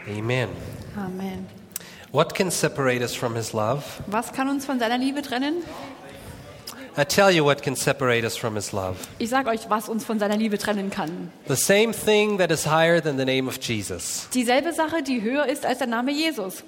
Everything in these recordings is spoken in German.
Amen. Amen. What can separate us from His love? Was kann uns von seiner Liebe trennen? I tell you what can separate us from His love. Ich sage euch, was uns von seiner Liebe trennen kann. The same thing that is higher than the name of Jesus. Dieselbe Sache, die höher ist als der Name Jesus.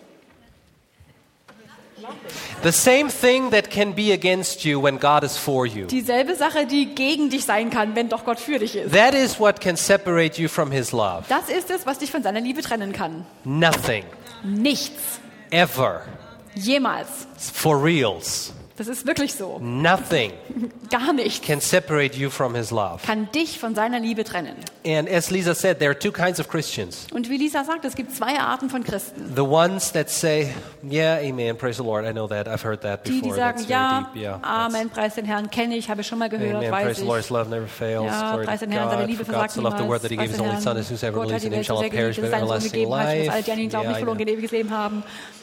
The same thing that can be against you when God is for you. Dieselbe Sache, die gegen dich sein kann, wenn doch Gott für dich ist. That is what can separate you from His love. Das ist es, was dich von seiner Liebe trennen kann. Nothing. Nichts. Ever. Jemals. For reals. Das ist wirklich so. Nothing Gar nichts can separate you from His love. kann dich von seiner Liebe trennen. And as Lisa said, there are two kinds of Christians. Und wie Lisa sagt, es gibt zwei Arten von Christen. The ones that say, yeah, amen, praise the Lord, I know that, I've heard that Die before. sagen, That's ja, very deep. Yeah, Amen, preis den Herrn, kenne ich, habe ich schon mal gehört, amen, weiß praise the Lord, His ich. love never fails. Ja, Glory preis to den Herrn, seine God. Liebe For God versagt so loved the world that He gave niemals. His only Preis Son, den that whosoever Herrn. Gott hat believes die in Him Welt shall so not sehr perish geliebt, but dass er seinen Sohn everlasting gegeben hat, für alle, die an ihn life. glauben, nicht verloren, Yeah, ein ewiges Leben haben.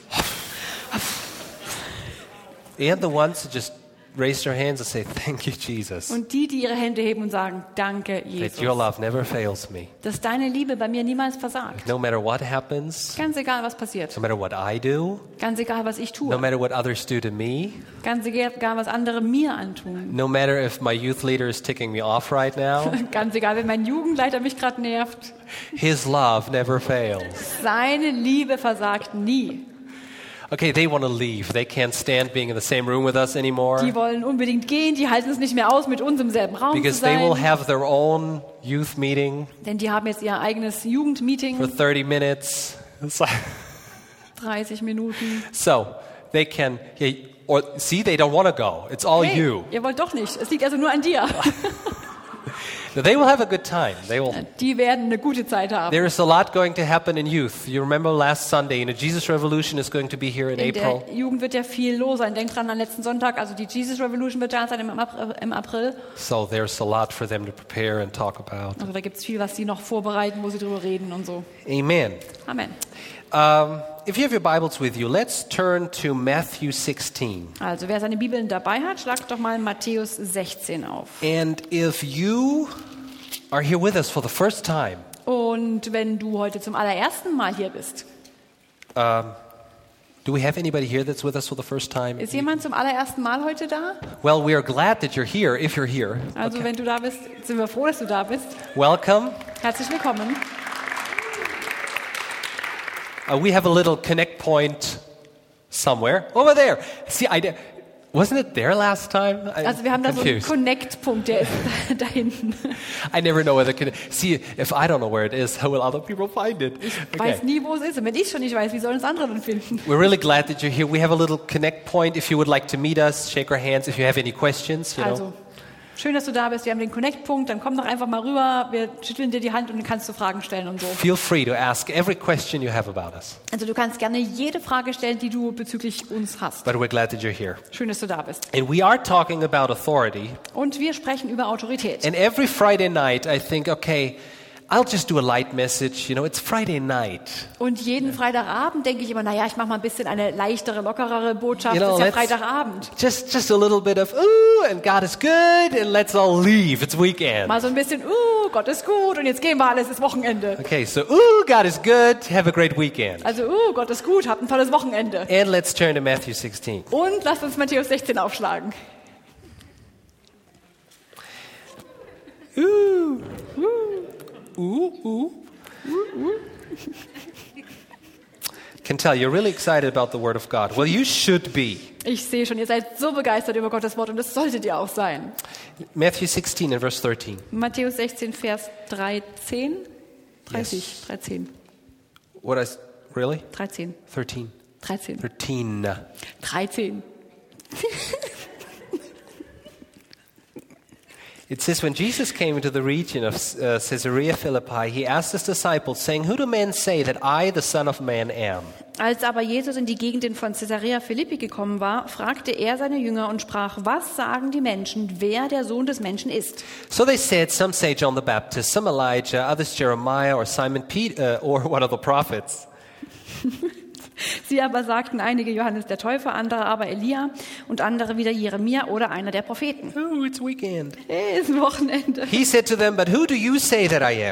and the ones that just raise their hands and say, thank you, Jesus, Und die ihre Hände heben und sagen, danke, that your Jesus, love never fails me. dass deine Liebe bei mir niemals versagt. No matter what happens, Ganz egal, was passiert. no matter what I do, Ganz egal, was ich no tue. matter what others do to me, Ganz egal, was andere mir antun. no matter if my youth leader is ticking me off right now, Ganz egal, wenn mein Jugendleiter mich gerade nervt. His love never fails. Seine Liebe versagt nie. Okay, they want to leave. They can't stand being in the same room with us anymore Die wollen unbedingt gehen, die halten es nicht mehr aus, mit uns im selben Raum zu because they will sein. have their own youth meeting Denn die haben jetzt ihr eigenes Jugendmeeting, for 30 minutes. It's like- 30 Minuten. So they can, or see, they don't want to go. It's all Hey, you. ihr wollt doch nicht. Es liegt also nur an dir. They will have a good time. They will. Die werden eine gute Zeit haben. There is a lot going to happen in youth. You remember last Sunday, Jesus Revolution is going to be here in In April. der Jugend wird ja viel los sein. Denkt dran an letzten Sonntag, also die Jesus Revolution wird da sein im April. So there's a lot for them to prepare and talk about. Also da gibt es viel, was sie noch vorbereiten, wo sie drüber reden und so. Amen. Amen. If you have your Bibles with you, let's turn to Matthew 16. Also wer seine Bibeln dabei hat, schlagt doch mal Matthäus 16 auf. And if you are here with us for the first time, Und wenn du heute zum allerersten Mal hier bist, do we have anybody here that's with us for the first time? ist jemand zum allerersten Mal heute da? Well, we are glad that you're here, if you're here. Also wenn du da bist, sind wir froh, dass du da bist. Welcome. Herzlich willkommen. We have a little connect point somewhere. Over there. See, wasn't it there last time? Also wir haben da so einen confused. Connect-Punkt, der ist da hinten. I never know where the connect. See, if I don't know where it is, how will other people find it? Ich weiß nie, wo es ist. Und wenn ich schon nicht weiß, wie sollen es andere dann finden? We're really glad that you're here. We have a little connect point. If you would like to meet us, shake our hands. If you have any questions, you know. Also, schön, dass du da bist. Wir haben den Connect-Punkt. Dann komm doch einfach mal rüber. Wir schütteln dir die Hand und dann kannst du Fragen stellen und so. Feel free to ask every question you have about us. Also du kannst gerne jede Frage stellen, die du bezüglich uns hast. But we're glad that you're here. Schön, dass du da bist. And we are talking about authority. Und wir sprechen über Autorität. And every Friday night, I think, okay, I'll just do a light message. You know, it's Friday night. Und jeden Freitagabend denke ich immer, naja, ich mache mal ein bisschen eine leichtere, lockerere Botschaft. You know, Es ist ja let's- Freitagabend. Just a little bit of, ooh, and God is good, and let's all leave. It's weekend. Mal so ein bisschen, Gott ist gut und jetzt gehen wir alle, es ist Wochenende. Okay, so, ooh, God is good. Have a great weekend. Also, Gott ist gut, habt ein tolles Wochenende. And let's turn to Matthew 16. Und lasst uns Matthäus 16 aufschlagen. Can tell you're really excited about the Word of God. Well, you should be. Ich sehe schon, ihr seid so begeistert über Gottes Wort und das solltet ihr auch sein. Matthew 16 and verse 13. Matthäus 16, Vers 13. 13. What is, really? 13. 13. 13. 13. 13. It says, when Jesus came into the region of Caesarea Philippi, he asked his disciples, saying, who do men say that I, the Son of Man, am? Als aber Jesus in die Gegenden von Caesarea Philippi gekommen war, fragte er seine Jünger und sprach, was sagen die Menschen, wer der Sohn des Menschen ist? So they said, some say John the Baptist, some Elijah, others Jeremiah or Simon Peter, or one of the prophets. Sie aber sagten einige Johannes der Täufer, andere aber Elia und andere wieder Jeremia oder einer der Propheten. Oh, it's weekend. Hey, ist ein Wochenende. He said to them, but who do you say that I am?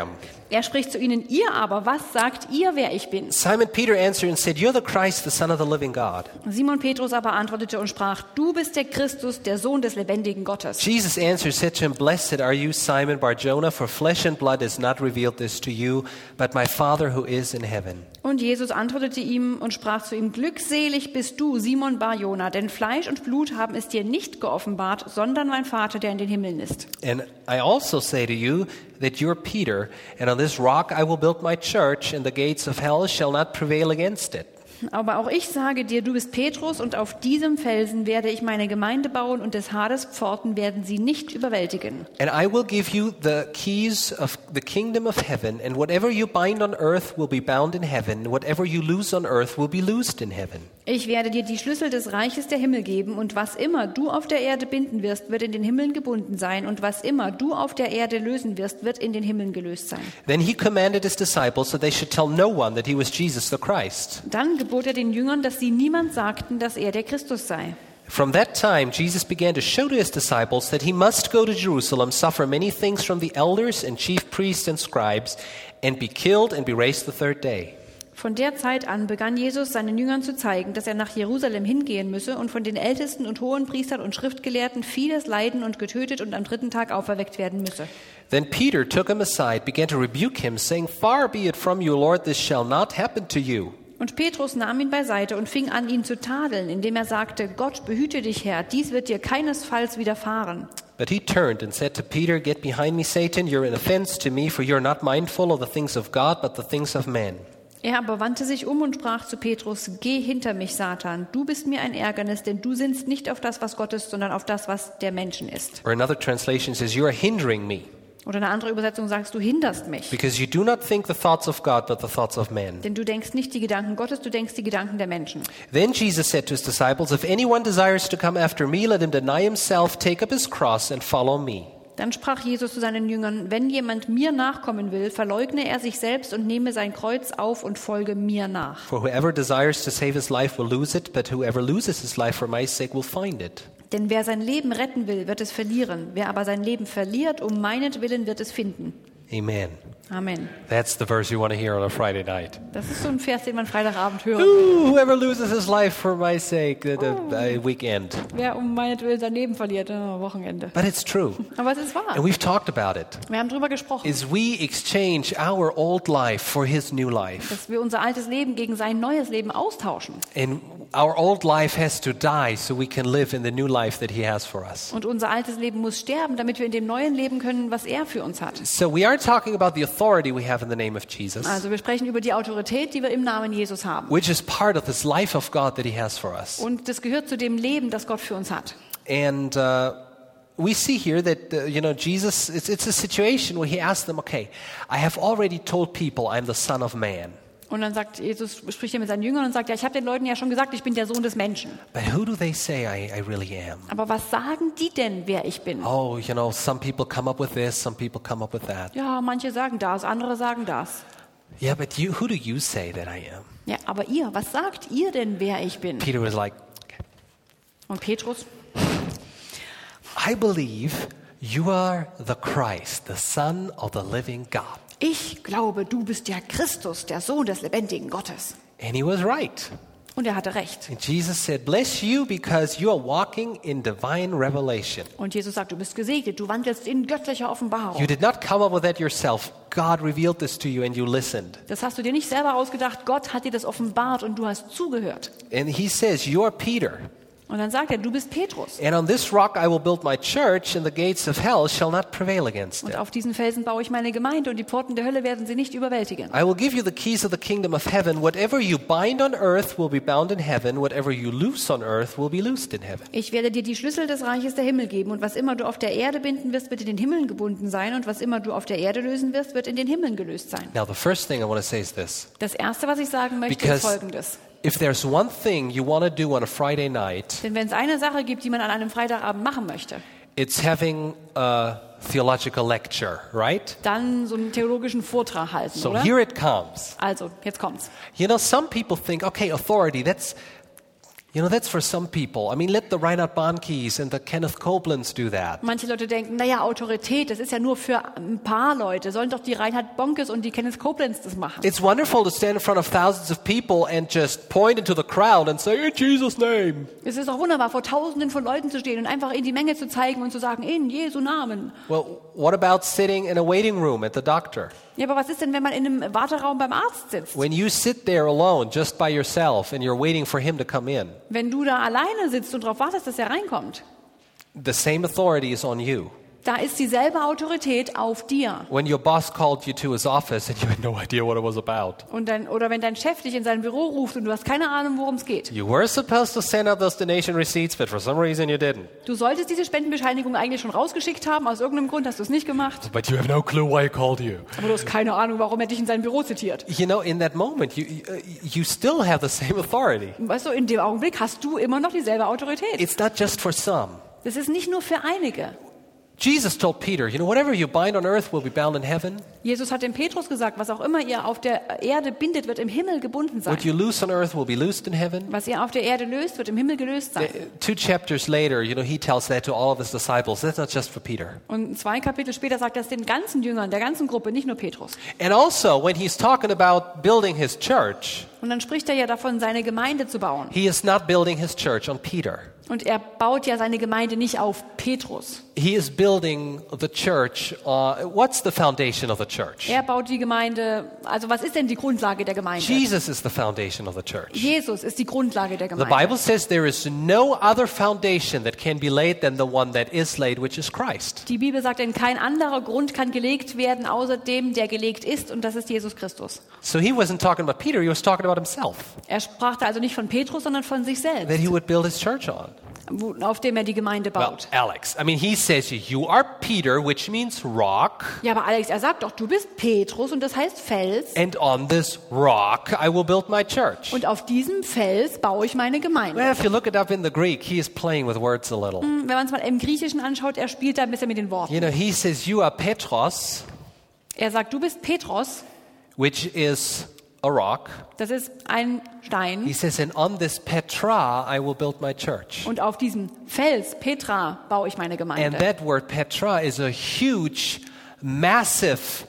Er spricht zu ihnen, ihr aber, was sagt ihr, wer ich bin? Simon Peter answered and said, "You're the Christ, the Son of the living God." Simon Petrus aber antwortete und sprach, du bist der Christus, der Sohn des lebendigen Gottes. Jesus answered, said to him, "Blessed are you, Simon Bar-Jonah, for flesh and blood has not revealed this to you, but my Father who is in heaven." Und Jesus antwortete ihm und sprach zu ihm, glückselig bist du, Simon Bar-Jona, denn Fleisch und Blut haben es dir nicht geoffenbart, sondern mein Vater, der in den Himmeln ist. And I also say to you that you're Peter, and on this rock I will build my church, and the gates of hell shall not prevail against it. Aber auch ich sage dir, du bist Petrus, und auf diesem Felsen werde ich meine Gemeinde bauen, und des Hades Pforten werden sie nicht überwältigen. And I will give you the keys of the kingdom of heaven, and whatever you bind on earth will be bound in heaven, whatever you loose on earth will be loosed in heaven. Ich werde dir die Schlüssel des Reiches der Himmel geben, und was immer du auf der Erde binden wirst, wird in den Himmeln gebunden sein, und was immer du auf der Erde lösen wirst, wird in den Himmeln gelöst sein. Then he commanded his disciples that they should tell no one that he was Jesus the Christ. Dann gebot er den Jüngern, dass sie niemand sagten, dass er der Christus sei. From that time, Jesus began to show to his disciples that he must go to Jerusalem, suffer many things from the elders and chief priests and scribes, and be killed and be raised the third day. Von der Zeit an begann Jesus seinen Jüngern zu zeigen, dass er nach Jerusalem hingehen müsse und von den Ältesten und Hohenpriestern und Schriftgelehrten vieles leiden und getötet und am dritten Tag auferweckt werden müsse. Then Peter took him aside, began to rebuke him, saying, "Far be it from you, Lord, this shall not happen to you." Und Petrus nahm ihn beiseite und fing an, ihn zu tadeln, indem er sagte, Gott behüte dich, Herr, dies wird dir keinesfalls widerfahren. But he turned and said to Peter, "Get behind me, Satan, you're an offense to me, for you're not mindful of the things of God, but the things of men." Er aber wandte sich um und sprach zu Petrus, geh hinter mich, Satan, du bist mir ein Ärgernis, denn du sinnst nicht auf das, was Gott ist, sondern auf das, was der Menschen ist. Or another translation says, "You are hindering me, Oder eine andere Übersetzung sagst, du hinderst mich. because you do not think the thoughts of God, but the thoughts of men." Denn du denkst nicht die Gedanken Gottes, du denkst die Gedanken der Menschen. Then Jesus said to his disciples, "If anyone desires to come after me, let him deny himself, take up his cross, and follow me." Dann sprach Jesus zu seinen Jüngern, wenn jemand mir nachkommen will, verleugne er sich selbst und nehme sein Kreuz auf und folge mir nach. For whoever desires to save his life will lose it, but whoever loses his life for my sake will find it. Denn wer sein Leben retten will, wird es verlieren. Wer aber sein Leben verliert, um meinetwillen, wird es finden. Amen. Amen. That's the verse you want to hear on a Friday night. Das ist so ein Vers, den man Freitagabend hört. Whoever loses his life for my sake, the weekend. Wer um meinetwillen sein Leben verliert, Wochenende. But it's true. Aber es ist wahr. And we've talked about it. Wir haben drüber gesprochen, Is we exchange our old life for his new life. dass wir unser altes Leben gegen sein neues Leben austauschen. And our old life has to die so we can live in the new life that he has for us. Und unser altes Leben muss sterben, damit wir in dem neuen leben können, was er für uns hat. So we are talking about the authority we have in the name of Jesus, Also wir sprechen über die Autorität, die wir im Namen Jesus haben. which is part of this life of God that he has for us. Und das gehört zu dem Leben, das Gott für uns hat. And we see here that, Jesus, it's a situation where he asked them, okay, I have already told people I'm the Son of Man. Und dann sagt Jesus, spricht er mit seinen Jüngern und sagt, ja, ich habe den Leuten ja schon gesagt, ich bin der Sohn des Menschen. But who do they say I really am? Aber was sagen die denn, wer ich bin? Oh, some people come up with this, some people come up with that. Ja, manche sagen das, andere sagen das. Yeah, but who do you say that I am? Ja, aber ihr, was sagt ihr denn, wer ich bin? Peter was like, Und Petrus, I believe you are the Christ, the Son of the living God. ich glaube, du bist der Christus, der Sohn des lebendigen Gottes. And he was right. Und er hatte recht. And Jesus said, bless you because you are walking in divine revelation. Und Jesus sagt, du bist gesegnet, du wandelst in göttlicher Offenbarung. You did not come up with that yourself. God revealed this to you and you listened. Das hast du dir nicht selber ausgedacht, Gott hat dir das offenbart und du hast zugehört. And he says, you are Peter. Und dann sagt er, du bist Petrus. And on this rock I will build my church, and the gates of hell shall not prevail against Und it. auf diesen Felsen baue ich meine Gemeinde und die Pforten der Hölle werden sie nicht überwältigen. I will give you the keys of the kingdom of heaven. Whatever you bind on earth will be bound in heaven. Whatever you loose on earth will be loosed in heaven. Ich werde dir die Schlüssel des Reiches der Himmel geben und was immer du auf der Erde binden wirst, wird in den Himmeln gebunden sein und was immer du auf der Erde lösen wirst, wird in den Himmeln gelöst sein. Now the first thing I want to say is this. Das Erste, was ich sagen möchte, Because- ist Folgendes. If there's one thing you want to do on a Friday night, Denn wenn es eine Sache gibt, die man an einem Freitagabend machen möchte, it's having a theological lecture, right? dann so einen theologischen Vortrag halten, So oder? here it comes. Also, jetzt kommt's. Some people think, okay, authority, that's You know, that's for some people. I mean, let the Reinhard Bonnke's and the Kenneth Copelands do that. Manche Leute denken, naja, Autorität, das ist ja nur für ein paar Leute. Sollen doch die Reinhard Bonnkes und die Kenneth Copelands das machen. It's wonderful to stand in front of thousands of people and just point into the crowd and say, in Jesus' name. Es ist auch wunderbar, vor Tausenden von Leuten zu stehen und einfach in die Menge zu zeigen und zu sagen, in Jesu Namen. Well, what about sitting in a waiting room at the doctor? Ja, aber was ist denn, wenn man in einem Warteraum beim Arzt sitzt? When you sit there alone, just by yourself, and you're waiting for him to come in, Wenn du da alleine sitzt und darauf wartest, dass er reinkommt, the same authority is on you. da ist dieselbe Autorität auf dir. When your boss called you to his office and you had no idea what it was about. Oder wenn dein Chef dich in sein Büro ruft und du hast keine Ahnung, worum es geht. You were supposed to send out those donation receipts, but for some reason you didn't. Du solltest diese Spendenbescheinigung eigentlich schon rausgeschickt haben, aus irgendeinem Grund hast du es nicht gemacht. But you have no clue why he called you. Aber du hast keine Ahnung, warum er dich in sein Büro zitiert. You know, in that moment, you still have the same authority. Weißt du, in dem Augenblick hast du immer noch dieselbe Autorität. It's not just for some. Das ist nicht nur für einige. Jesus told Peter, you know, whatever you bind on earth will be bound in heaven. Jesus hat dem Petrus gesagt, was auch immer ihr auf der Erde bindet, wird im Himmel gebunden sein. What you loose on earth will be loosed in heaven. Was ihr auf der Erde löst, wird im Himmel gelöst sein. 2 chapters later, you know, he tells that to all of his disciples. That's not just for Peter. Und 2 Kapitel später sagt er es den ganzen Jüngern, der ganzen Gruppe, nicht nur Petrus. And also, when he's talking about building his church, Und dann spricht er ja davon, seine Gemeinde zu bauen. he is not building his church on Peter. Und er baut ja seine Gemeinde nicht auf Petrus. He is building the church. What's the foundation of the church? Er baut die Gemeinde, also was ist denn die Grundlage der Gemeinde? Jesus is the foundation of the church. Jesus ist die Grundlage der The Gemeinde. Bible says there is no other foundation that can be laid than the one that is laid, which is Christ. Die Bibel sagt, denn kein anderer Grund kann gelegt werden, außer dem, der gelegt ist, und das ist Jesus Christus. So he wasn't talking about Peter, he was talking about himself, Er sprach da also nicht von Petrus, sondern von sich that selbst, he would build his church on. auf dem er die Gemeinde Well, baut. Alex, I mean, he says you are Peter, which means rock, Ja, aber Alex, er sagt doch, du bist Petrus und das heißt Fels. and on this rock I will build my church. Und auf diesem Fels baue ich meine Gemeinde. Well, if you look it up in the Greek, he is playing with words a little. Wenn man es mal im Griechischen anschaut, er spielt da ein bisschen mit den Worten. You know, he says you are Petros, Er sagt, du bist Petros, which is a rock. das ist ein Stein. He says, and on this Petra I will build my church. Und auf diesem Fels, Petra, baue ich meine And Gemeinde. that word Petra is a huge, massive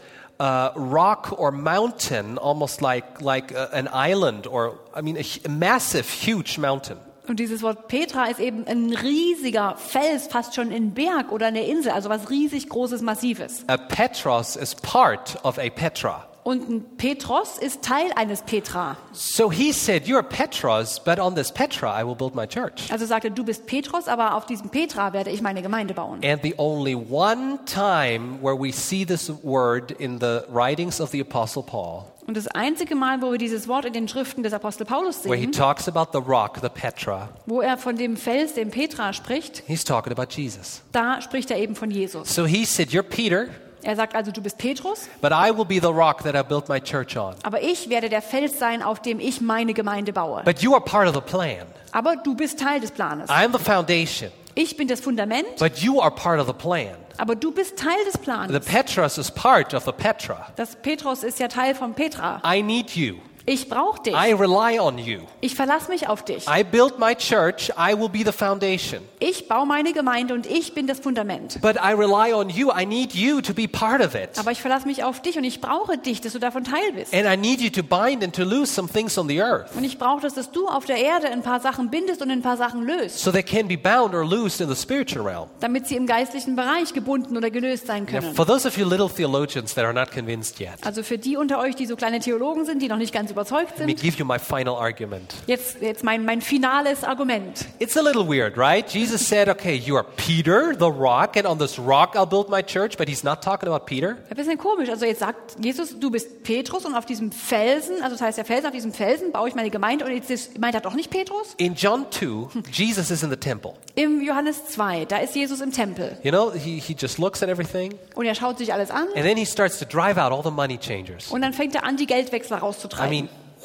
rock or mountain, almost like an island, or I mean a massive, huge mountain. Und dieses Wort Petra ist eben ein riesiger Fels, fast schon ein Berg oder eine Insel, also was riesig Großes, Massives. A Petros is part of a Petra. Und ein Petros ist Teil eines Petra. So he said, you're Petros, but on this Petra I will build my church. Also sagte, du bist Petros, aber auf diesem Petra werde ich meine Gemeinde bauen. And the only one time where we see this word in the writings of the Apostle Paul, Und das einzige Mal, wo wir dieses Wort in den Schriften des Apostel Paulus where he sehen, talks about the rock, the Petra, wo er von dem Fels, dem Petra, spricht, he's talking about Jesus. da spricht er eben von Jesus. So he said, you're Peter, Er sagt also, du bist Petrus, but I will be the rock that I built my church on. aber ich werde der Fels sein, auf dem ich meine Gemeinde baue. But you are part of the plan. Aber du bist Teil des Planes. I'm the foundation, Ich bin das Fundament, but you are part of the plan. aber du bist Teil des The Planes. Petros is part of the Petra. Das Petros ist ja Teil von Petra. I need you. Ich brauche dich. I rely on you. Ich verlasse mich auf dich. I built my church. I will be the foundation. Ich baue meine Gemeinde und ich bin das Fundament. But I rely on you. I need you to be part of it. Aber ich verlasse mich auf dich und ich brauche dich, dass du davon Teil bist. And I need you to bind and to loose some things on the earth Und ich brauche das, dass du auf der Erde ein paar Sachen bindest und ein paar Sachen löst, so they can be bound or loosed in the spiritual realm. damit sie im geistlichen Bereich gebunden oder gelöst sein Now, können. for those of you little theologians that are not convinced yet, Also für die unter euch, die so kleine Theologen sind, die noch nicht ganz überzeugt let me sind, give you my final argument. jetzt mein finales Argument. It's a little weird, right? Jesus said, okay, you are Peter, the rock, and on this rock I'll build my church, but he's not talking about Peter. Ein bisschen komisch. Also jetzt sagt Jesus, du bist Petrus und auf diesem Felsen, also das heißt der Felsen, auf diesem Felsen baue ich meine Gemeinde und jetzt meint er doch nicht Petrus? In John 2, Jesus is in the temple. Im Johannes 2, da ist Jesus im Tempel You know, he just looks at everything, und er schaut sich alles an and then he starts to drive out all the money changers. und dann fängt er an, die Geldwechsler I rauszutreiben. mean,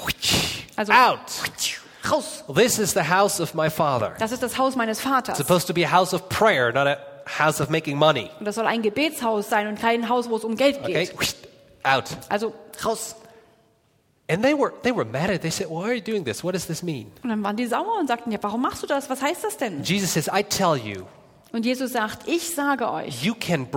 Also out. raus. This is the house of my father. Das ist das Haus meines Vaters. It's supposed to be a house of prayer, not a house of making money. Und das soll ein Gebetshaus sein und kein Haus, wo es um Geld Okay? geht. Out. Also raus. And they were mad at it. They said, why are you doing this? What does this mean? Und dann waren die sauer und sagten, ja, warum machst du das? Was heißt das denn? Jesus says, I tell you, Und Jesus sagt, ich sage euch, you can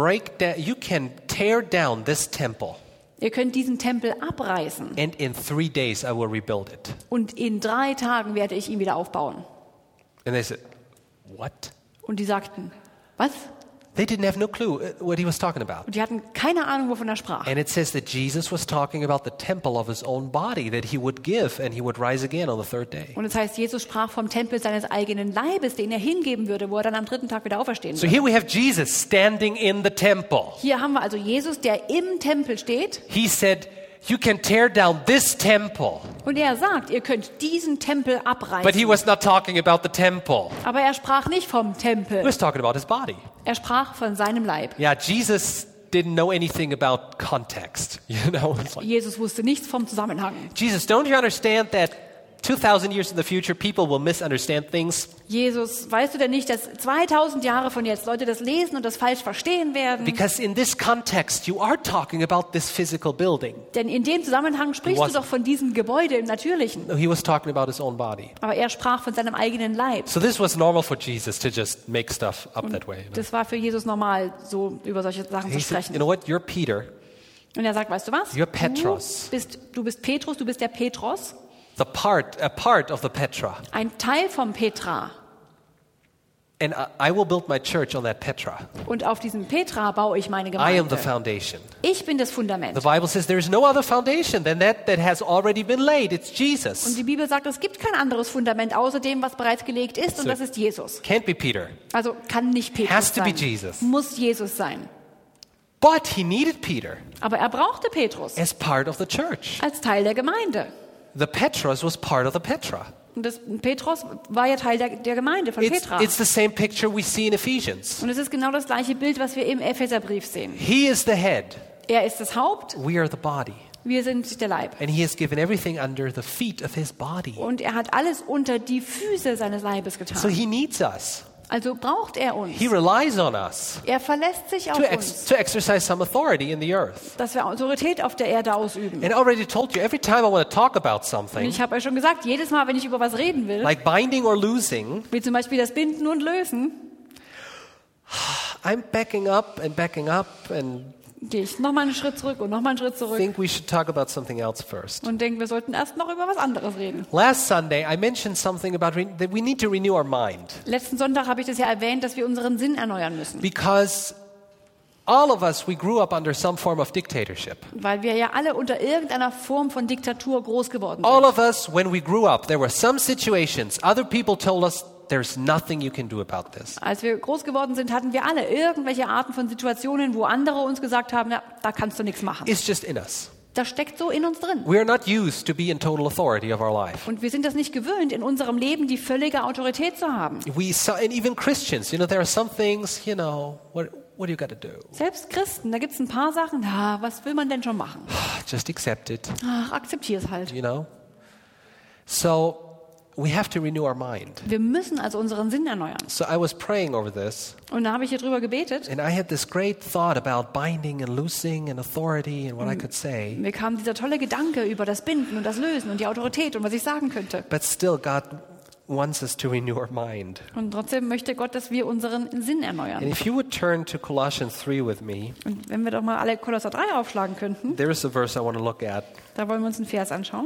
tear down this temple, ihr könnt diesen Tempel abreißen and in 3 days I will rebuild it. und in 3 Tagen werde ich ihn wieder aufbauen. And they said, what? Und die sagten, was? They didn't have no clue what he was talking about. Und die hatten keine Ahnung, wovon er sprach. And it says that Jesus was talking about the temple of his own body that he would give and he would rise again on the 3rd day. Und es heißt, Jesus sprach vom Tempel seines eigenen Leibes, den er hingeben würde, wo er dann am 3. Tag wieder auferstehen So würde. here we have Jesus standing in the temple. Hier haben wir also Jesus, der im Tempel steht. He said, you can tear down this temple. Und er sagt, ihr könnt diesen Tempel But he abreißen. was not talking about the temple. Aber er sprach nicht vom He Tempel. was talking about his body. Er sprach von seinem Leib. Yeah, Jesus didn't know anything about context. You know, it's like, Jesus wusste nichts vom Zusammenhang. Jesus, don't you understand that 2,000 years in the future, people will misunderstand things? Jesus, weißt du denn nicht, dass 2000 Jahre von jetzt Leute das lesen und das falsch verstehen werden? Because in this context, you are talking about this physical building. Denn in dem Zusammenhang sprichst du doch von diesem Gebäude im Natürlichen. No, he was talking about his own body. Aber er sprach von seinem eigenen Leib. So this was normal for Jesus to just make stuff up that way. You know? Das war für Jesus normal, so über solche Sachen zu He said, sprechen. you know what, you're Peter, Und er sagt, weißt du was? You're Petros. Du bist Petrus, du bist der Petros, a part of the Petra. ein Teil vom Petra. And I will build my church on that Petra. Und auf diesem Petra baue ich meine I am the Gemeinde. foundation. Ich bin das Fundament. The Bible says there is no other foundation than that has already been laid. It's Und Jesus. die Bibel sagt, es gibt kein anderes Fundament außer dem, was bereits gelegt ist, und So- das ist Jesus. Can't be Peter. Also kann nicht Petrus Has to be sein. Jesus. Muss Jesus sein. But he needed Peter Aber er brauchte Petrus as part of the church. als Teil der Gemeinde. The Petros was part of the Petra. Und Petrus war ja Teil der Gemeinde von Petra. It's the same picture we see in Ephesians. Und es ist genau das gleiche Bild, was wir im Epheserbrief sehen. He is the head. Er ist das Haupt, We are the body. wir sind der Leib. And he has given everything under the feet of his body. Und er hat alles unter die Füße seines Leibes So getan. he needs us. Also braucht er uns. He relies on us Er verlässt sich auf to uns, exercise some authority in the earth. dass wir Autorität auf der Erde ausüben. And I already told you, every time I want to talk about Und something, ich habe euch schon gesagt, jedes Mal, wenn ich über was reden will, like binding or losing, wie zum Beispiel das Binden und Lösen, I'm backing up and gehe ich nochmal einen Schritt zurück und nochmal einen Schritt zurück think we should talk about something else first. und denke, wir sollten erst noch über was anderes reden. Last Sunday, I mentioned something about that we need to renew our mind Letzten Sonntag habe ich das ja erwähnt, dass wir unseren Sinn erneuern müssen. because all of us, we grew up under some form of dictatorship. Weil wir ja alle unter irgendeiner Form von Diktatur groß geworden All sind. of us, when we grew up, there were some situations, other people told us, there's nothing you can do about this. Als wir groß geworden sind, hatten wir alle irgendwelche Arten von Situationen, wo andere uns gesagt haben, ja, da kannst du nichts machen. It's just in us. Das steckt so in uns drin. We are not used to be in total authority of our life. Und wir sind das nicht gewöhnt, in unserem Leben die völlige Autorität zu haben. And even Christians, there are some things, what do you got to do? Selbst Christen, da gibt es ein paar Sachen, was will man denn schon machen? Just accept it, Ach, akzeptier es halt. So we have to renew our mind. Wir müssen also unseren Sinn erneuern. So I was praying over this, Und da habe ich hier drüber gebetet. and I had this great thought about binding and loosing and authority and what I could say. Mir kam dieser tolle Gedanke über das Binden und das Lösen und die Autorität und was ich sagen könnte. But still, God wants us to renew our mind. Und trotzdem möchte Gott, dass wir unseren Sinn And erneuern. if you would turn to Colossians 3 with me, Und wenn wir doch mal alle Kolosser 3 aufschlagen könnten, there is a verse I want to look at. da wollen wir uns einen Vers anschauen.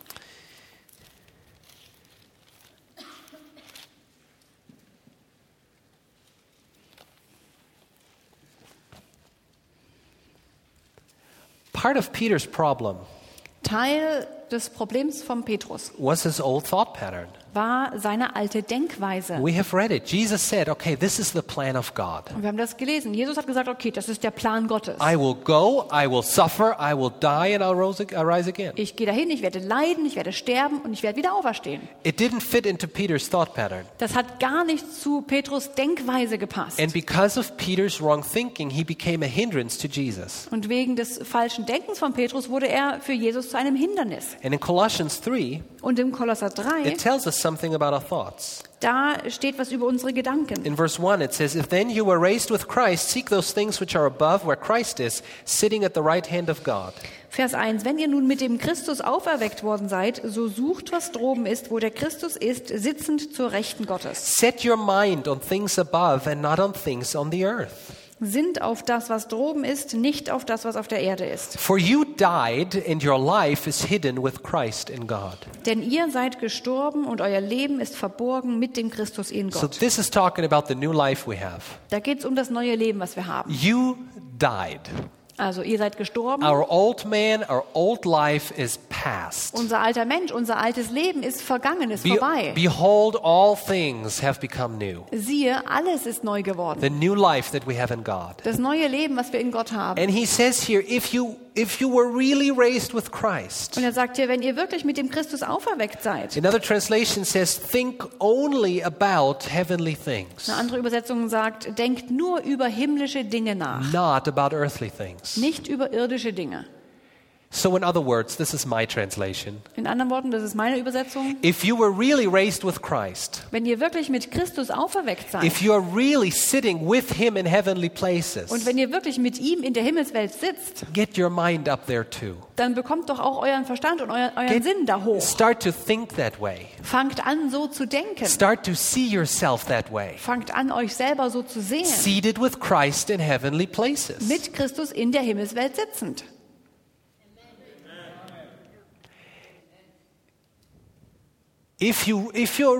Part of Peter's problem Teil des Problems von Petrus was his old thought pattern. war seine alte Denkweise. We have read it. Jesus said, okay, this is the plan of God. Und wir haben das gelesen. Jesus hat gesagt, okay, das ist der Plan Gottes. I will go, I will suffer, I will die, and I'll rise again. Ich gehe dahin, ich werde leiden, ich werde sterben und ich werde wieder auferstehen. It didn't fit into Peter's thought pattern. Das hat gar nicht zu Petrus Denkweise gepasst. And because of Peter's wrong thinking, he became a hindrance to Jesus. Und wegen des falschen Denkens von Petrus wurde er für Jesus zu einem Hindernis. And in Colossians 3, Und im Kolosser 3, it tells us something about our thoughts. da steht was über unsere Gedanken. In verse 1, it says, "If then you were raised with Christ, seek those things which are above, where Christ is, sitting at the right hand of God." Vers 1. Wenn ihr nun mit dem Christus auferweckt worden seid, so sucht, was droben ist, wo der Christus ist, sitzend zur Rechten Gottes. Set your mind on things above and not on things on the earth. Sinnt auf das, was droben ist, nicht auf das, was auf der Erde ist. For you died, and your life is hidden with Christ in God. Denn ihr seid gestorben und euer Leben ist verborgen mit dem Christus in So Gott. this is talking about the new life we have. Da geht es um das neue Leben, was wir haben. You died. Also ihr seid gestorben. Our old man, our old life is past. Unser alter Mensch, unser altes Leben ist vergangen, ist vorbei. Behold, all things have become new. Siehe, alles ist neu geworden. The new life that we have in God. Das neue Leben, was wir in Gott haben. And he says here, if you were really raised with Christ. Und er sagt hier, wenn ihr wirklich mit dem Christus auferweckt seid. Another translation says, think only about heavenly things, Eine andere Übersetzung sagt, denkt nur über himmlische Dinge nach, not about earthly things. nicht über irdische Dinge. So in other words, this is my translation. In anderen Worten, das ist meine Übersetzung. If you were really raised with Christ, Wenn ihr wirklich mit Christus auferweckt seid if you are really sitting with him in heavenly places, und wenn ihr wirklich mit ihm in der Himmelswelt sitzt, get your mind up there too. dann bekommt doch auch euren Verstand und euren Sinn da hoch. Start to think that way. Fangt an, so zu denken. Start to see yourself that way. Fangt an, euch selber so zu sehen. Seated with Christ in heavenly places. Mit Christus in der Himmelswelt sitzend. If your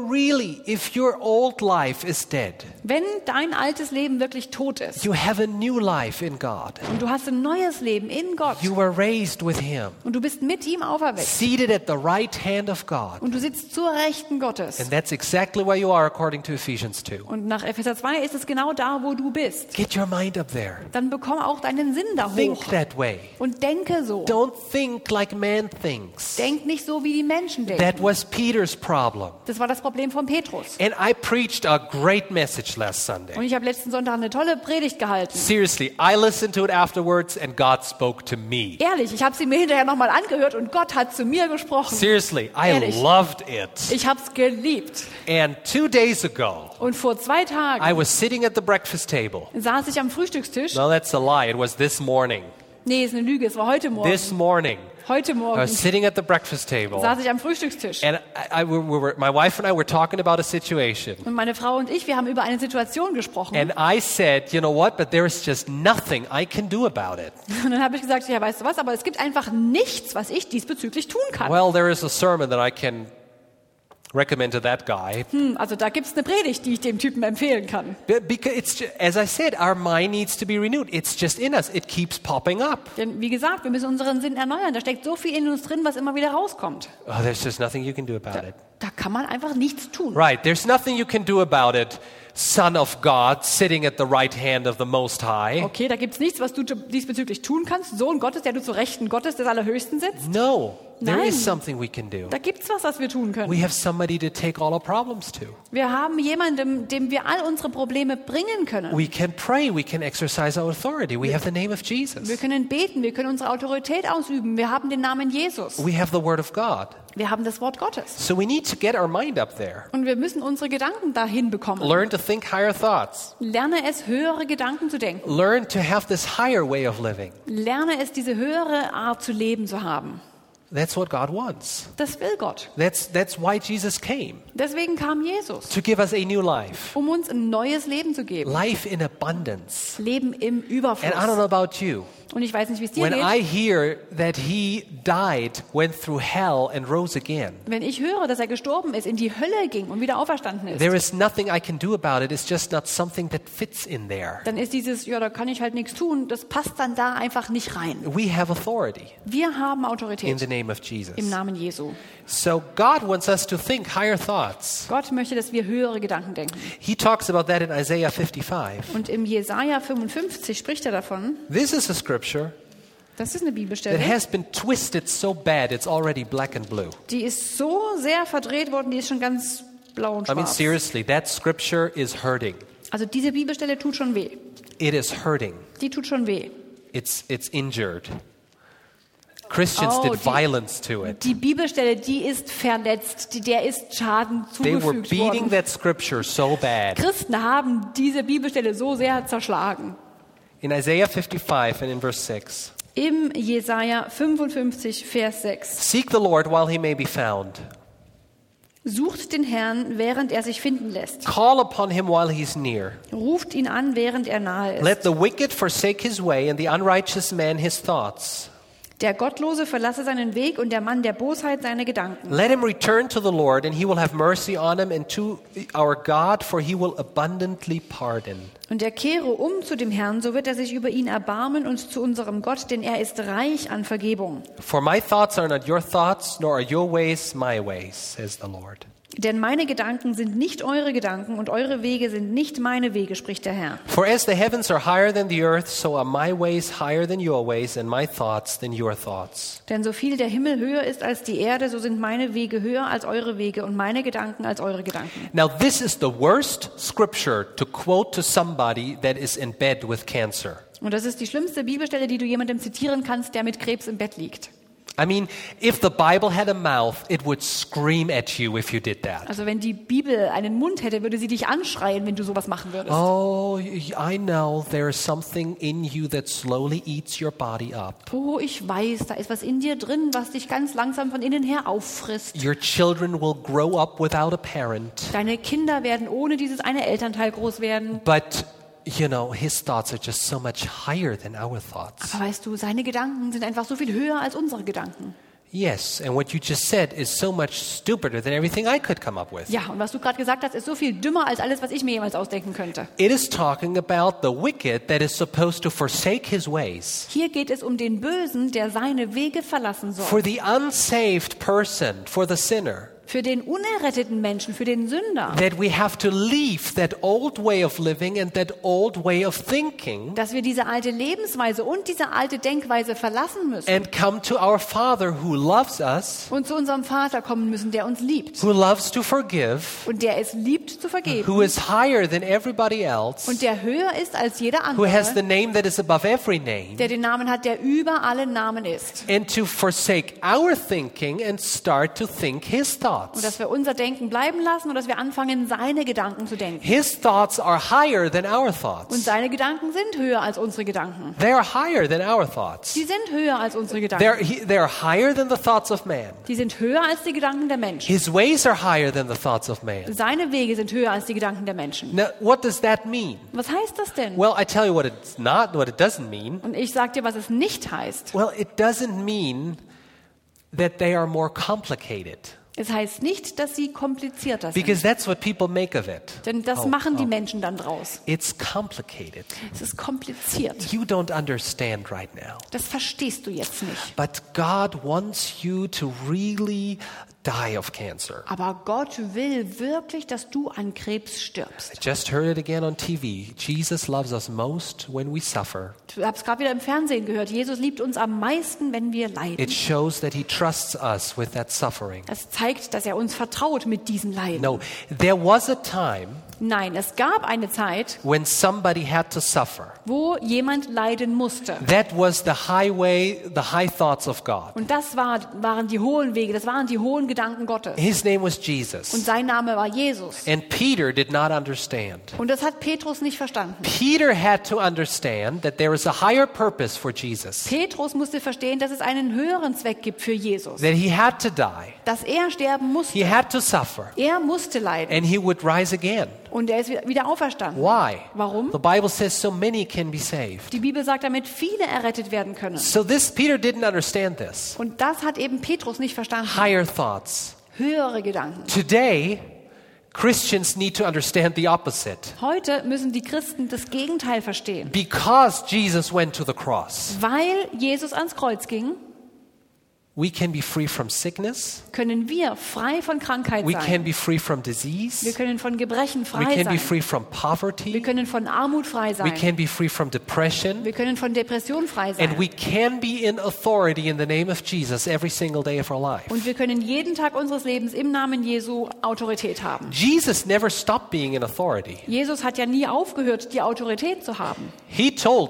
old life is dead, Wenn dein altes Leben wirklich tot ist you have a new life in God. und du hast ein neues Leben in Gott You were raised with him, und du bist mit ihm auferweckt seated at the right hand of God. und du sitzt zur Rechten Gottes. And that's exactly where you are according to Ephesians 2. Und nach Epheser 2 ist es genau da, wo du bist. Get your mind up there. Dann bekomm auch deinen Sinn da Think hoch that way. und denke so. Don't think like man thinks. Denk nicht so, wie die Menschen denken. That was Peter's problem. Das war das Problem von Petrus. And I preached a great message last Und Sunday. ich habe letzten Sonntag eine tolle Predigt gehalten. Seriously, I listened to it afterwards and God spoke to me. Ehrlich, ich habe sie mir hinterher nochmal angehört und Gott hat zu mir gesprochen. Seriously, I Ehrlich. loved it. Ich habe es geliebt. And 2 days ago, Und vor 2 I Tagen was sitting at the breakfast table. saß ich am Frühstückstisch. No, that's a lie. It was this morning. Nee, ist eine Lüge, es war heute Morgen. This morning, Heute I Morgen was sitting at the breakfast table. saß ich am Frühstückstisch. And my wife and I were talking about a situation. Und meine Frau und ich, wir haben über eine Situation gesprochen. And I said, you know what, but there is just nothing I can do about it. Und dann habe ich gesagt, ja, weißt du was, aber es gibt einfach nichts, was ich diesbezüglich tun kann. Well, there is a sermon that I can recommend to that guy. Also da gibt es eine Predigt, die ich dem Typen empfehlen kann. Because as I said, our mind needs to be renewed. It's just in us. It keeps popping up. Denn wie gesagt, wir müssen unseren Sinn erneuern. Da steckt so viel in uns drin, was immer wieder rauskommt. Oh, there's just nothing you can do about it. Da kann man einfach nichts tun. Right, there's nothing you can do about it, Son of God, sitting at the right hand of the Most High. Okay, da gibt es nichts, was du diesbezüglich tun kannst. Sohn Gottes, der du zur Rechten Gottes des Allerhöchsten sitzt. No, there Nein. is something we can do. Da gibt es was wir tun können. We have somebody to take all our problems to. Wir haben jemanden, dem wir all unsere Probleme bringen können. We can pray, we can exercise our authority. We have the name of Wir Jesus. können beten, wir können unsere Autorität ausüben. Wir haben den Namen Jesus. We have the Word of God. Wir haben das Wort Gottes. So we need to get our mind up there. Und wir müssen unsere Gedanken dahin bekommen. Learn to think higher thoughts. Lerne es, höhere Gedanken zu denken. Learn to have this higher way of living. Lerne es, diese höhere Art zu leben zu haben. That's what God wants. Das will Gott. That's why Jesus came, Deswegen kam Jesus, to give us a new life. um uns ein neues Leben zu geben. Life in abundance. Leben im And I don't Überfluss. know about you. Und ich weiß nicht, wie es dir When I geht. hear that he died, went through hell, and rose again, Wenn ich höre, dass er gestorben ist, in die Hölle ging und wieder auferstanden ist, there is nothing I can do about it. It's just not something that fits in there. dann ist dieses, ja, da kann ich halt nichts tun, das passt dann da einfach nicht rein. We have authority Wir haben in Autorität the name of Jesus. im Namen Jesu. So God wants us to think higher thoughts. Gott möchte, dass wir höhere Gedanken denken. He talks about that in Isaiah 55. Und im Jesaja 55 spricht er davon. This is a scripture Das ist eine that Bibelstelle, has been twisted so bad it's already black and blue. die ist so sehr verdreht worden, die ist schon ganz blau und I mean, schwarz. seriously, that scripture is hurting. Also diese Bibelstelle tut schon weh. It is hurting. Die tut schon weh. It's injured. Christians did violence to it. Die Bibelstelle, die ist verletzt, der ist Schaden They were zugefügt beating worden. that scripture so bad. Christen haben diese Bibelstelle so sehr zerschlagen. In Isaiah 55 and in verse 6. Im Jesaja 55, Vers 6. Seek the Lord while he may be found. Sucht den Herrn, während er sich finden lässt. Call upon him while he's near. Ruft ihn an, während er nahe ist. Let the wicked forsake his way and the unrighteous man his thoughts. Der Gottlose verlasse seinen Weg und der Mann der Bosheit seine Gedanken. Let him return to the Lord, and he will have mercy on him, and to our God, for he will abundantly pardon. Und er kehre um zu dem Herrn, so wird er sich über ihn erbarmen, und zu unserem Gott, denn er ist reich an Vergebung. For my thoughts are not your thoughts, nor are your ways my ways, says the Lord. Denn meine Gedanken sind nicht eure Gedanken und eure Wege sind nicht meine Wege, spricht der Herr. For as the heavens are higher than the earth, so are my ways higher than your ways, and my thoughts than your thoughts. Denn so viel der Himmel höher ist als die Erde, so sind meine Wege höher als eure Wege und meine Gedanken als eure Gedanken. Now this is the worst scripture to quote to somebody that is in bed with cancer. Und das ist die schlimmste Bibelstelle, die du jemandem zitieren kannst, der mit Krebs im Bett liegt. I mean, if the Bible had a mouth, it would scream at you if you did that. Also wenn die Bibel einen Mund hätte, würde sie dich anschreien, wenn du sowas machen würdest. Oh, I know there is something in you that slowly eats your body up. Oh, ich weiß, da ist was in dir drin, was dich ganz langsam von innen her auffrisst. Your children will grow up without a parent. Deine Kinder werden ohne dieses eine Elternteil groß werden. But, you know, his thoughts are just so much higher than our thoughts. Aber weißt du, seine Gedanken sind einfach so viel höher als unsere Gedanken. Yes, and what you just said is so much stupider than everything I could come up with. Ja, und was du gerade gesagt hast, ist so viel dümmer als alles, was ich mir jemals ausdenken könnte. It is talking about the wicked that is supposed to forsake his ways. Hier geht es um den Bösen, der seine Wege verlassen soll. For the unsaved person, for the sinner. Für den unerretteten Menschen, für den Sünder. That we have to leave that old way of living and that old way of thinking Dass wir diese alte Lebensweise und diese alte Denkweise verlassen müssen. and come to our Father who loves us, Und zu unserem Vater kommen müssen, der uns liebt. who loves to forgive, Und der es liebt zu vergeben. who is higher than everybody else, Und der höher ist als jeder who has the andere. name that is above every name, Der den Namen hat, der über alle Namen ist. and to forsake our thinking and start to think his thoughts. Und dass wir unser Denken bleiben lassen und dass wir anfangen, seine Gedanken zu denken. His thoughts are higher than our Und thoughts. seine Gedanken sind höher als unsere Gedanken. They are higher than our thoughts. Sie sind höher als unsere Gedanken. They're higher than the thoughts of man. Sie sind höher als die Gedanken der Menschen. His ways are higher than the thoughts of man. Seine Wege sind höher als die Gedanken der Menschen. Now, what does that mean? Was heißt das denn? Well, I tell you what it's not, what it doesn't mean. Und ich sage dir, was es nicht heißt. Well, it doesn't mean that they are more complicated. Es heißt nicht, dass sie komplizierter sind. Because that's what people make of it. Denn das machen die Menschen dann draus. It's complicated. Es ist kompliziert. You don't understand right now. Das verstehst du jetzt nicht. But God wants you to really die of cancer. Aber Gott will wirklich, dass du an Krebs stirbst. I just heard it again on TV. Jesus loves us most when we suffer. Ich habe es gerade wieder im Fernsehen gehört. Jesus liebt uns am meisten, wenn wir leiden. It shows that he trusts us with that suffering. Es zeigt, dass er uns vertraut mit diesem Leiden. No, there was a time Nein, es gab eine Zeit, when somebody had to suffer. wo jemand leiden musste. That was the highway, the high thoughts of God. Und das waren die hohen Wege, das waren die hohen Gedanken Gottes. His name was Und Jesus. sein Name war Jesus. And Peter did not understand. Und das hat Petrus nicht verstanden. Peter had to understand that there is a higher purpose for Jesus. Petrus musste verstehen, dass es einen höheren Zweck gibt für Jesus. That he had to die. Dass er sterben musste. He had to suffer. Er musste leiden. And he would rise again. Und er ist wieder auferstanden. Why? Warum? The Bible says so many can be saved. Die Bibel sagt, damit viele errettet werden können. So Peter didn't understand this. Und das hat eben Petrus nicht verstanden. Higher thoughts. Höhere Gedanken. Today, Christians need to understand the opposite. Heute müssen die Christen das Gegenteil verstehen. Because Jesus went to the cross, Weil Jesus ans Kreuz ging, We can be free from sickness. können wir frei von Krankheit We can sein. be free from Wir disease. können von Gebrechen We frei can be sein. free from Wir poverty. können von Armut frei We sein. can be free from depression. Wir können von Depression frei And sein. we can be in authority in the name of Jesus every single day of our life. Und wir können jeden Tag unseres Lebens im Namen Jesu Autorität haben. Jesus never stopped being in authority. Jesus hat ja nie aufgehört, die Autorität zu haben. He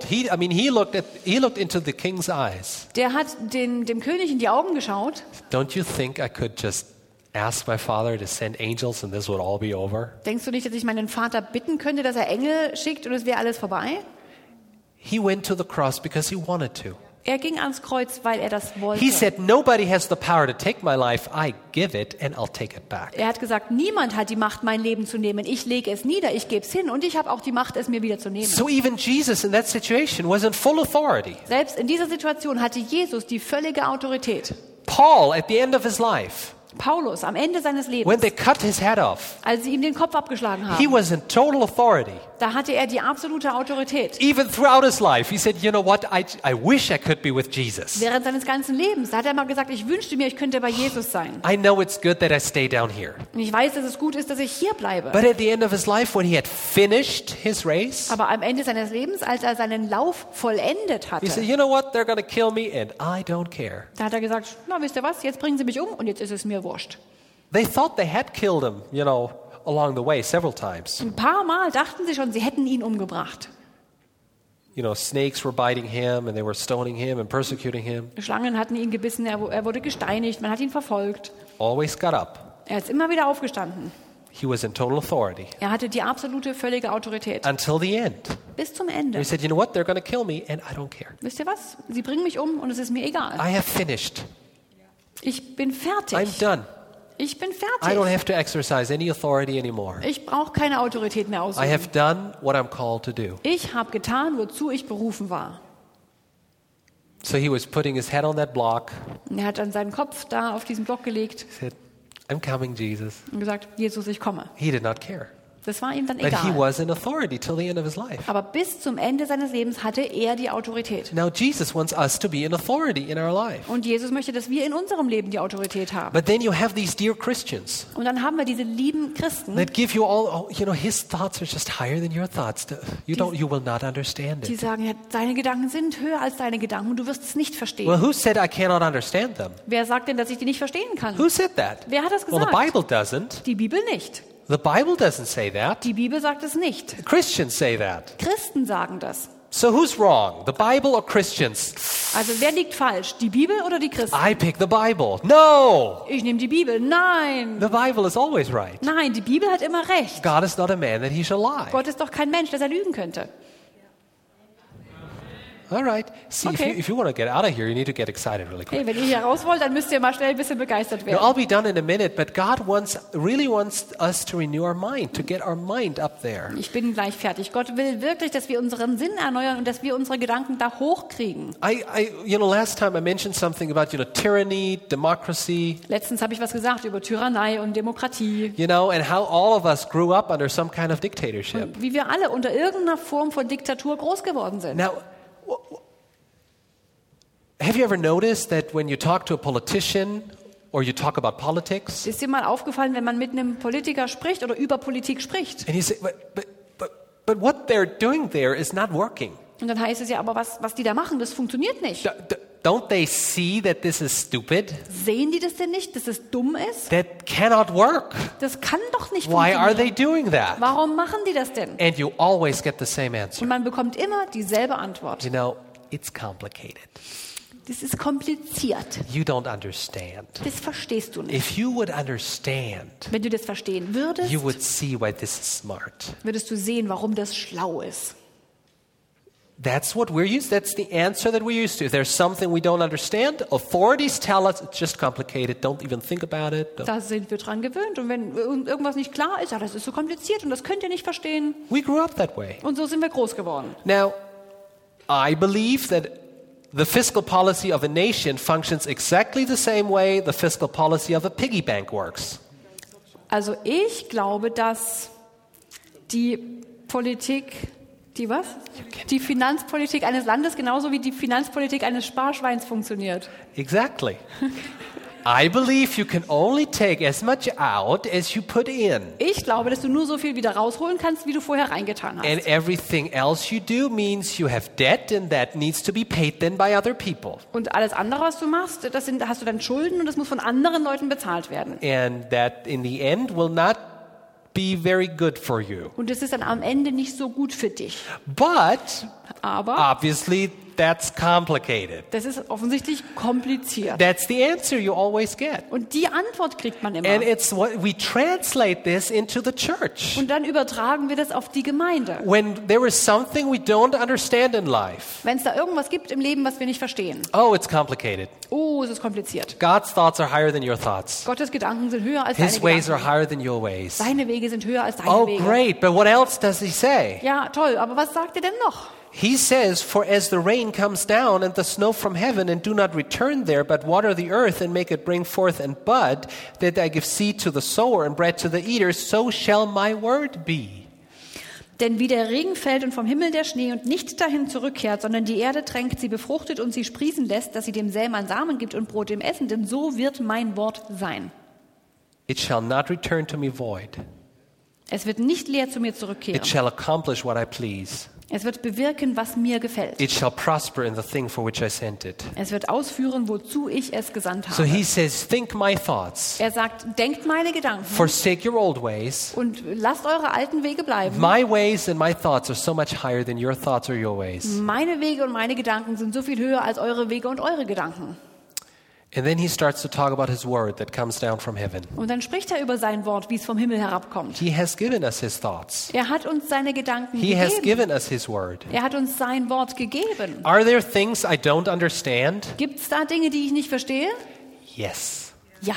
looked into the king's eyes. Der hat dem König in die Augen geschaut. Don't you think I could just ask my father to send angels and this would all be over? Denkst du nicht, dass ich meinen Vater bitten könnte, dass er Engel schickt und es wäre alles vorbei? He went to the cross because he wanted to. Er ging ans Kreuz, weil er das wollte. He said, nobody has the power to take my life. I give it and I'll take it back. Er hat gesagt, niemand hat die Macht, mein Leben zu nehmen. Ich lege es nieder, ich gebe es hin und ich habe auch die Macht, es mir wieder zu nehmen. So even Jesus in that situation was in full authority. Selbst in dieser Situation hatte Jesus die völlige Autorität. Paul, at the end of his life, Paulus, am Ende seines when Lebens, they cut his head off, als sie ihm den Kopf abgeschlagen he haben, was in total authority. da hatte er die absolute Autorität. Even throughout his life, he said, you know what, I wish I could be with Jesus. Während seines ganzen Lebens, da hat er mal gesagt, ich wünschte mir, ich könnte bei Jesus sein. I know it's good that I stay down here. Und ich weiß, dass es gut ist, dass ich hier bleibe. But at the end of his life, when he had finished his race, Aber am Ende seines Lebens, als er seinen Lauf vollendet he said, hatte, you know what, they're going to kill me and I don't care. da hat er gesagt, na wisst ihr was, jetzt bringen sie mich um und jetzt ist es mir wurscht. They thought they had killed him, along the way several times. Ein paar Mal dachten sie schon, sie hätten ihn umgebracht. Snakes were biting him and they were stoning him and persecuting him. Schlangen hatten ihn gebissen, er wurde gesteinigt, man hat ihn verfolgt. Always got up. Er ist immer wieder aufgestanden. He was in total authority Er hatte die absolute, völlige Autorität. until the end. Bis zum Ende. He said, you know what, they're going to kill me and I don't care. Wisst ihr was? Sie bringen mich um und es ist mir egal. I have finished. Ich bin fertig. I'm done. Ich bin I don't fertig. have to exercise any authority anymore. Ich brauche keine Autorität mehr I ausüben. have done what I'm called to do. Ich habe getan, wozu ich berufen war. So he was putting his head on that block. Und er hat dann seinen Kopf da auf diesen Block gelegt He said, I'm coming, Jesus. und gesagt, Jesus, ich komme. He did not care. Das war ihm dann But he egal. was in authority till the end of his life. Aber bis zum Ende seines Lebens hatte er die Autorität. Now Jesus wants us to be in authority in our life. Und Jesus möchte, dass wir in unserem Leben die Autorität haben. But then you have these dear Christians Und dann haben wir diese lieben Christen, that give you all, his thoughts are just higher than your thoughts. You will not understand die it. sagen, ja, deine Gedanken sind höher als deine Gedanken und du wirst es nicht verstehen. Well, who said I cannot understand them? Wer sagt denn, dass ich die nicht verstehen kann? Who said that? Wer hat das Well, the gesagt? Bible doesn't. Die Bibel nicht. The Bible doesn't say that. Die Bibel sagt es nicht. Christians say that. Christen sagen das. So who's wrong? The Bible or Christians? Also wer liegt falsch? Die Bibel oder die Christen? I pick the Bible. No! Ich nehme die Bibel. Nein. The Bible is always right. Nein, die Bibel hat immer recht. God is not a man that he shall lie. Gott ist doch kein Mensch, dass er lügen könnte. All right. See, Okay. if you want to get out of here, you need to get excited really quick. Hey, wenn ihr hier raus wollt, dann müsst ihr mal schnell ein bisschen begeistert Now, werden. I'll be done in a minute, but God really wants us to renew our mind, to get our mind up there. Ich bin gleich fertig. Gott will wirklich, dass wir unseren Sinn erneuern und dass wir unsere Gedanken da hochkriegen. Last time I mentioned something about, tyranny, democracy, Letztens habe ich was gesagt über Tyrannei und Demokratie. and how all of us grew up under some kind of dictatorship. Wie wir alle unter irgendeiner Form von Diktatur groß geworden sind. Now, have you ever noticed that when you talk to a politician or you talk about politics, Ist dir mal aufgefallen, wenn man mit einem Politiker spricht oder über Politik spricht? and you say, but what they're doing there is not working. Und dann heißt es ja, aber was die da machen, das funktioniert nicht. Don't they see that this is stupid? Sehen die das denn nicht, dass es dumm ist? That cannot work. Das kann doch nicht Why are they funktionieren. doing that? Warum machen die das denn? And you always get the same answer. Und man bekommt immer dieselbe Antwort. It's complicated. Das ist kompliziert. You don't understand. Das verstehst du nicht. If you would understand, Wenn du das verstehen würdest, you would see why this is smart. würdest du sehen, warum das schlau ist. That's what we're used. That's the answer that we're used to. If there's something we don't understand, authorities tell us it's just complicated. Don't even think about it. Da sind wir dran gewöhnt. Und wenn irgendwas nicht klar ist, das ist so kompliziert und das könnt ihr nicht verstehen. We grew up that way. Und so sind wir groß geworden. Now, I believe that the fiscal policy of a nation functions exactly the same way the fiscal policy of a piggy bank works. Also ich glaube, dass die Politik Die was? Die Finanzpolitik eines Landes genauso wie die Finanzpolitik eines Sparschweins funktioniert. Exactly. I believe you can only take as much out as you put in. Ich glaube, dass du nur so viel wieder rausholen kannst, wie du vorher reingetan hast. And everything else you do means you have debt and that needs to be paid then by other people. Und alles andere, was du machst, hast du dann Schulden und das muss von anderen Leuten bezahlt werden. And that in the end will not be very good for you. Und es ist dann am Ende nicht so gut für dich. But Aber obviously that's complicated. das ist offensichtlich kompliziert. That's the answer you always get. Und die Antwort kriegt man immer. And it's what we translate this into the church. Und dann übertragen wir das auf die Gemeinde. When there is something we don't understand in life, Wenn es da irgendwas gibt im Leben, was wir nicht verstehen. oh, it's complicated. Oh, es ist kompliziert. God's thoughts are higher than your thoughts. Gottes Gedanken sind höher als His deine ways are Gedanken. higher than your ways. Seine Wege sind höher als deine Oh, Wege. great. But what else does he say? Ja, toll. Aber was sagt er denn noch? He says, for as the rain comes down and the snow from heaven and do not return there, but water the earth and make it bring forth and bud, that I give seed to the sower and bread to the eater, so shall my word be. Denn wie der Regen fällt und vom Himmel der Schnee und nicht dahin zurückkehrt, sondern die Erde tränkt, sie befruchtet und sie sprießen lässt, dass sie dem Sämann Samen gibt und Brot dem Essenden, so wird mein Wort sein. It shall not return to me void. Es wird nicht leer zu mir zurückkehren. It shall accomplish what I please. Es wird bewirken, was mir gefällt. It shall prosper in the thing for which I sent it. Es wird ausführen, wozu ich es gesandt So habe. he says, think my thoughts. Er sagt, denkt meine Gedanken Forsake your old ways. und lasst eure alten Wege bleiben. My ways and my thoughts are so much higher than your thoughts or your ways. Meine Wege und meine Gedanken sind so viel höher als eure Wege und eure Gedanken. And then he starts to talk about his word that comes down from heaven. Und dann spricht er über sein Wort, wie es vom Himmel herabkommt. He has given us his thoughts. Er hat uns seine Gedanken He has gegeben. given us his word. Er hat uns sein Wort gegeben. Are there things I don't understand? Gibt es da Dinge, die ich nicht verstehe? Yes. Ja.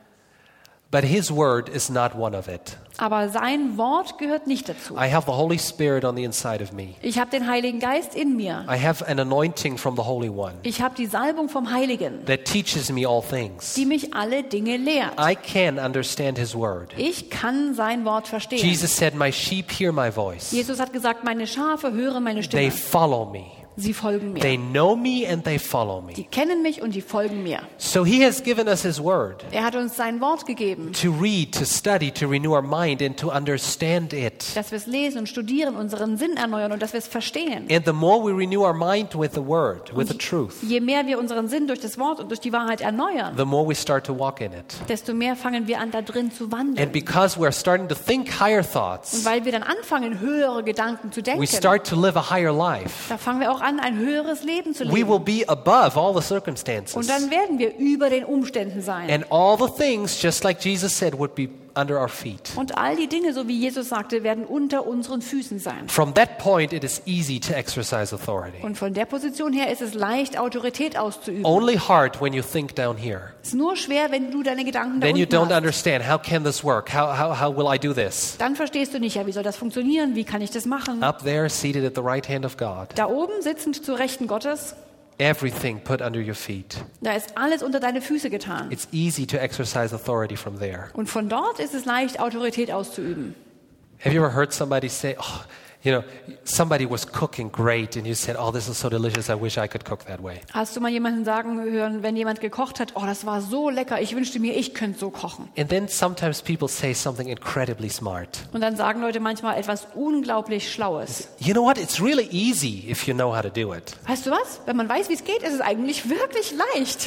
But his word is not one of it. Aber sein Wort gehört nicht dazu. I have the Holy Spirit on the inside of me. Ich habe den Heiligen Geist in mir. I have an anointing from the Holy One Ich habe die Salbung vom Heiligen, that teaches me all things. die mich alle Dinge lehrt. I can understand his word. Ich kann sein Wort verstehen. Jesus said, my sheep hear my voice. Jesus hat gesagt, meine Schafe hören meine They Stimme. follow me. Sie folgen They mir. know me and they follow Die me. kennen mich und die folgen mir. So he has given us his word Er hat uns sein Wort gegeben, to read, to study, to renew our mind and to understand it. dass wir es lesen und studieren, unseren Sinn erneuern und dass wir es verstehen. And the more we renew our mind with the word, with the truth, Je mehr wir unseren Sinn durch das Wort und durch die Wahrheit erneuern, the more we start to walk in it. desto mehr fangen wir an, da drin zu wandeln. And because we're starting to think higher Und thoughts, weil wir dann anfangen, höhere Gedanken zu denken, we start to live a higher life. da fangen wir auch an, ein höheres Leben zu We leben. will be above all the Und circumstances. dann werden wir über den Umständen sein. And all the things, just like Jesus said, would be under our feet. Und all die Dinge, so wie Jesus sagte, werden unter unseren Füßen sein. From that point, it is easy to exercise authority. Und von der Position her ist es leicht, Autorität auszuüben. Only hard when you think down here. Es ist nur schwer, wenn du deine Gedanken da Then you unten don't hast. understand. How can this work? How will I do this? Dann verstehst du nicht, ja, wie soll das funktionieren? Wie kann ich das machen? Up there, seated at the right hand of God, Da oben, sitzend zur Rechten Gottes, everything put under your feet. da ist alles unter deine Füße getan. It's easy to exercise authority from there. Und von dort ist es leicht, Autorität auszuüben. Have you ever heard somebody say, oh, somebody was cooking great and you said, oh, this is so delicious, I wish I could cook that way. Hast du mal jemanden sagen hören, wenn jemand gekocht hat, oh, das war so lecker, ich wünschte mir, ich könnte so kochen. And then sometimes people say something incredibly smart. Und dann sagen Leute manchmal etwas unglaublich Schlaues. You know what? It's really easy if you know how to do it. Weißt du was? Wenn man weiß, wie es geht, ist es eigentlich wirklich leicht.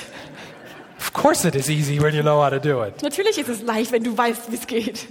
Of course it is easy when you know how to do it. Natürlich ist es leicht, wenn du weißt, wie es geht.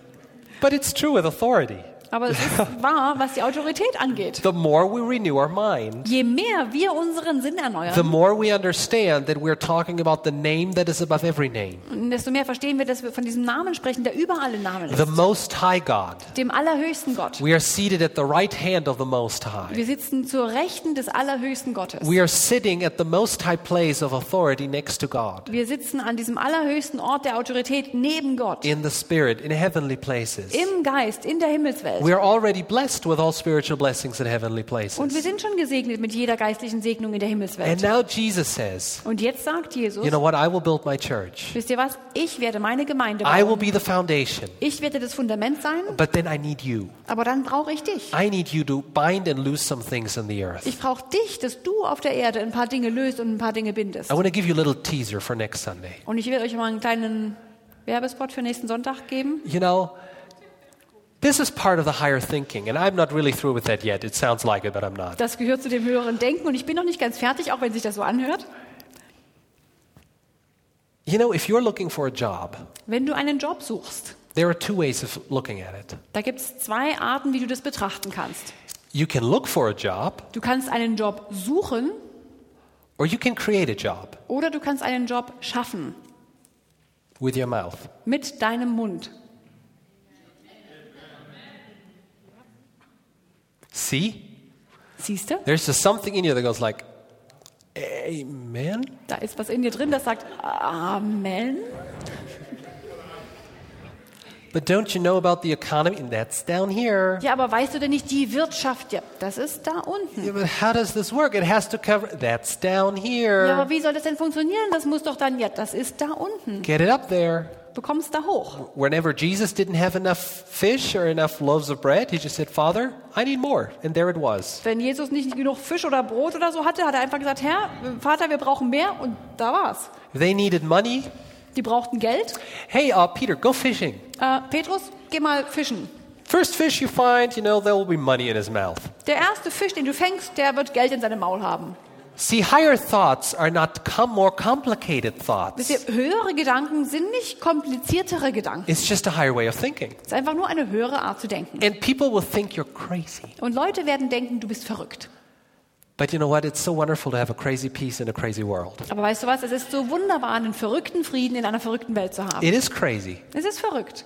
But it's true with authority. Aber es ist wahr, was die Autorität angeht. The more we renew our mind, Je mehr wir unseren Sinn the erneuern, more we understand that we're talking about the name that is above every name, desto mehr verstehen wir, dass wir von diesem Namen sprechen, der über alle Namen the ist. Most High God. Dem allerhöchsten Gott. We are seated at the right hand of the Most High. Wir sitzen zur Rechten des allerhöchsten Gottes. We are sitting at the most high place of authority next to God, Wir sitzen an diesem allerhöchsten Ort der Autorität neben Gott. in the Spirit, in heavenly places. Im Geist, in der Himmelswelt. Welt. We are already blessed with all spiritual blessings in heavenly Und wir places. sind schon gesegnet mit jeder geistlichen Segnung in der And Himmelswelt. now Jesus says, Und jetzt sagt Jesus, you know what? I will build my church. wisst ihr was? Ich werde meine Gemeinde I will bauen. be the foundation. Ich werde das Fundament sein, But then I need you. aber dann brauche ich dich. I need you to bind and loose some things in the earth. Ich brauche dich, dass du auf der Erde ein paar Dinge löst und ein paar Dinge bindest. I want to give you a little teaser for next Sunday. Und ich will euch mal einen kleinen Werbespot für nächsten Sonntag geben. You know, this is part of the higher thinking, and I'm not really through with that yet. It sounds like it, but I'm not. Das gehört zu dem höheren Denken und ich bin noch nicht ganz fertig, auch wenn sich das so anhört. You know, if you're looking for a job, Wenn du einen Job suchst, there are two ways of looking at it. da gibt es zwei Arten, wie du das betrachten kannst. You can look for a job, Du kannst einen Job suchen or you can create a job oder du kannst einen Job schaffen with your mouth. mit deinem Mund. See? Siehst du? There's just something in you that goes like, amen? Da ist was in dir drin, das sagt Amen. But don't you know about the economy? And that's down here. Ja, aber weißt du denn nicht, die Wirtschaft, ja, das ist da unten. Yeah, but how does this work? It has to cover, that's down Ja, here. aber wie soll das denn funktionieren? Das muss doch dann, ja, das ist da unten. Get it up there. Du kommst da hoch. Whenever Jesus didn't have enough fish or enough loaves of bread, he just said, Father, I need more. And there it was. Wenn Jesus nicht genug Fisch oder Brot oder so hatte, hat er einfach gesagt, Herr, Vater, wir brauchen mehr und da war's. If they needed money, Die brauchten Geld. hey, Peter, go fishing. Petrus, geh mal fischen. First fish you find, you know, there will be money in his mouth. Der erste Fisch, den du fängst, der wird Geld in seinem Maul haben. See, higher thoughts are not more complicated Wisst thoughts. ihr, höhere Gedanken sind nicht kompliziertere Gedanken. It's just a higher way of thinking. Es ist einfach nur eine höhere Art zu denken. And people will think you're crazy. Und Leute werden denken, du bist verrückt. But you know what? It's so wonderful to have a crazy peace in a crazy world. Aber weißt du was? Es ist so wunderbar, einen verrückten Frieden in einer verrückten Welt zu haben. It is crazy. Es ist verrückt.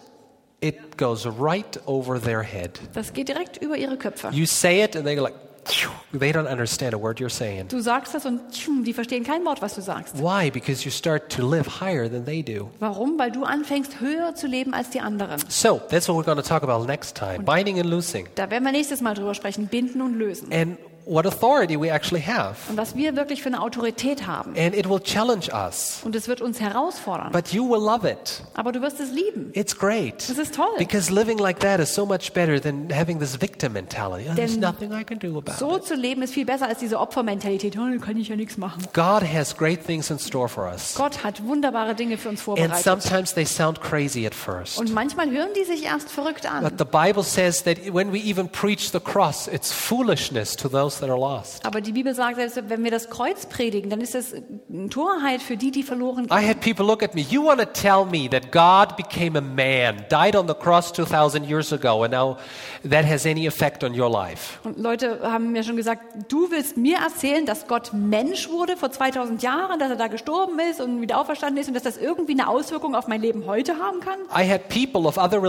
It goes right over their head. Das geht direkt über ihre Köpfe. You say it and they go like, they don't understand a word you're saying. Du sagst das und die verstehen kein Wort, was du sagst. Why? Because you start to live higher than they do. Warum? Weil du anfängst, höher zu leben als die anderen. So, that's what we're going to talk about next time, binding and loosing. Da werden wir nächstes Mal drüber sprechen, binden und lösen. And what authority we actually have. Und was wir wirklich für eine Autorität haben. And it will challenge us. Und es wird uns herausfordern. But you will love it. Aber du wirst es lieben. It's great. Das ist toll. Because living like that is so much better than having this victim mentality. Oh, there's Denn nothing I can do about So it. zu leben ist viel besser als diese Opfermentalität. Oh, da kann ich ja nichts machen. God has great things in store for us. Gott hat wunderbare Dinge für uns And vorbereitet. sometimes they sound crazy at first. Und manchmal hören die sich erst verrückt an. But the Bible says that when we even preach the cross, it's foolishness to those that are lost. Aber die Bibel sagt, selbst wenn wir das Kreuz predigen, dann ist das eine Torheit für die, die verloren I gehen. had people look at me. You want to tell me that God became a man, died on the cross 2,000 years ago, and now that has any effect on your life? Und Leute haben mir schon gesagt, du willst mir erzählen, dass Gott Mensch wurde vor 2000 Jahren, dass er da gestorben ist und wieder auferstanden ist und dass das irgendwie eine Auswirkung auf mein Leben heute haben kann? I had people of other